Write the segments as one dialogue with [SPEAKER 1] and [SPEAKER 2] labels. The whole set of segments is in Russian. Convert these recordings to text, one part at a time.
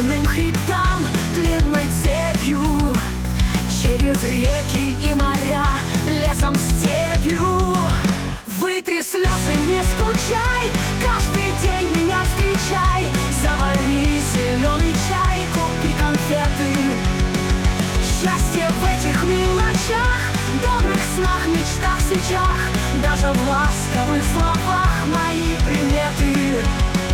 [SPEAKER 1] горным хребтам длинной цепью, через реки и моря, лесом, степью. Вытри слезы, не скучай, каждый день меня встречай. Завари зеленый чай, купи конфеты. Счастье в этих мелочах, добрых снах, мечтах, свечах, даже в ласковых словах мои приметы.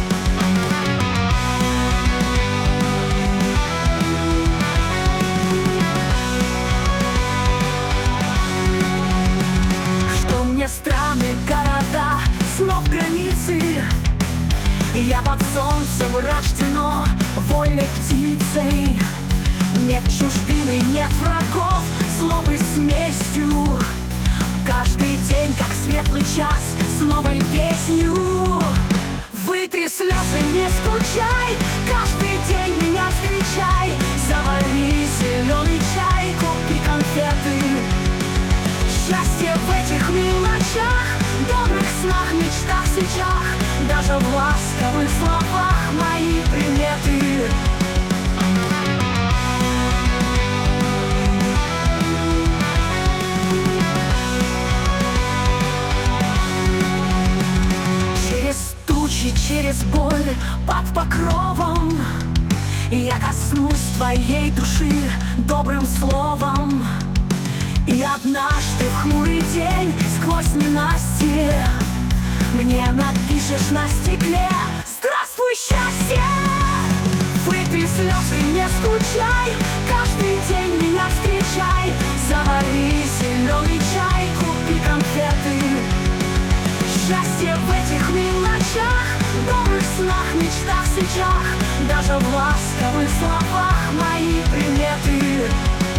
[SPEAKER 1] Что мне страны, города, снов границы, я под солнцем рождено вольной птицей. Нет чужбины, нет врагов, злобы с местью. Каждый день, как светлый час, с новой песнью. Вытри слезы, не скучай, каждый день меня встречай. Завари зеленый чай, купи конфеты. Счастье в этих мелочах, добрых снах, мечтах, свечах, даже в ласковых словах мои приметы. Через боль под покровом я коснусь твоей души добрым словом. И однажды в хмурый день сквозь ненастье мне напишешь на стекле: здравствуй, счастье! Выпей слезы, не скучай, каждый день меня встречай. Завари зеленый чай, купи конфеты. Счастье в этих мелочах, добрых снах, мечтах, свечах, даже в ласковых словах мои приметы.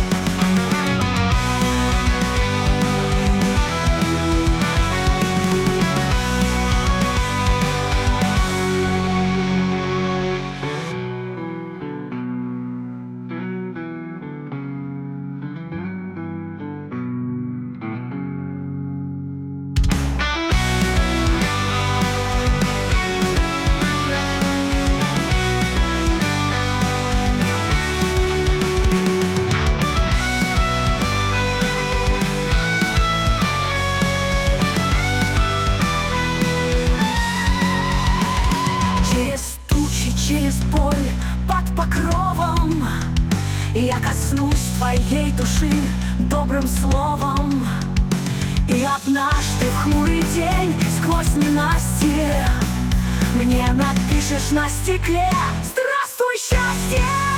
[SPEAKER 1] Через боль под покровом я коснусь твоей души добрым словом. И однажды в хмурый день сквозь ненастье мне напишешь на стекле: здравствуй, счастье!